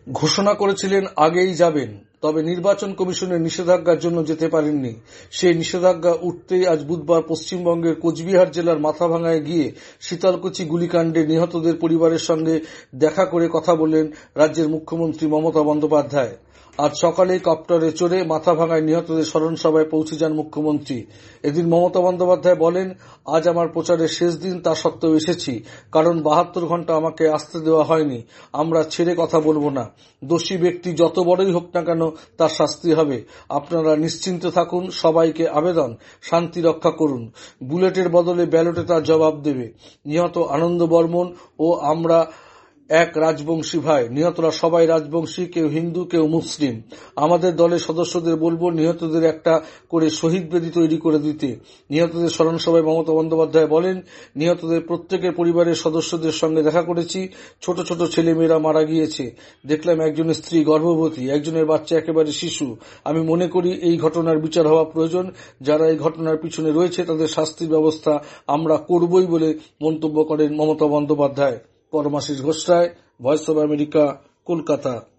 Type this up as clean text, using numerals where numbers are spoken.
ঘোষণা করেছিলেন আগেই যাবেন, তবে নির্বাচন কমিশনের নিষেধাজ্ঞার জন্য যেতে পারেননি। সেই নিষেধাজ্ঞা উঠতেই আজ বুধবার পশ্চিমবঙ্গের কোচবিহার জেলার মাথাভাঙায় গিয়ে শীতলকুচি গুলিকাণ্ডে নিহতদের পরিবারের সঙ্গে দেখা করে কথা বললেন রাজ্যের মুখ্যমন্ত্রী মমতা বন্দ্যোপাধ্যায়। আজ সকালে কপ্টারে চড়ে মাথাভাঙায় নিহতদের স্মরণ সভায় পৌঁছে যান মুখ্যমন্ত্রী। এদিন মমতা বন্দ্যোপাধ্যায় বলেন, আজ আমার প্রচারের শেষ দিন, তা সত্ত্বেও এসেছি, কারণ 72 ঘন্টা আমাকে আসতে দেওয়া হয়নি। আমরা ছেড়ে কথা বলবো না। দোষী ব্যক্তি যত বড়ই হোক না কেন, তার শাস্তি হবে। আপনারা নিশ্চিন্ত থাকুন। সবাইকে আবেদন, শান্তি রক্ষা করুন। বুলেটের বদলে ব্যালটে তার জবাব দেবে। নিহত আনন্দ বর্মন ও আমরা এক রাজবংশী ভাই। নিহতরা সবাই রাজবংশী, কেউ হিন্দু, কেউ মুসলিম। আমাদের দলের সদস্যদের বলবো নিহতদের একটা করে শহীদ বেদি তৈরি করে দিতে। নিহতদের স্মরণ সভায় মমতা বন্দ্যোপাধ্যায় বলেন, নিহতদের প্রত্যেকের পরিবারের সদস্যদের সঙ্গে দেখা করেছি। ছোট ছোট ছেলেমেয়েরা মারা গিয়েছে। দেখলাম একজনের স্ত্রী গর্ভবতী, একজনের বাচ্চা একেবারে শিশু। আমি মনে করি এই ঘটনার বিচার হওয়া প্রয়োজন। যারা এই ঘটনার পিছনে রয়েছে তাদের শাস্তির ব্যবস্থা আমরা করবই বলে মন্তব্য করেন Mamata Bandyopadhyay. Paramashis Ghosh Roy, voice of America, Kolkata.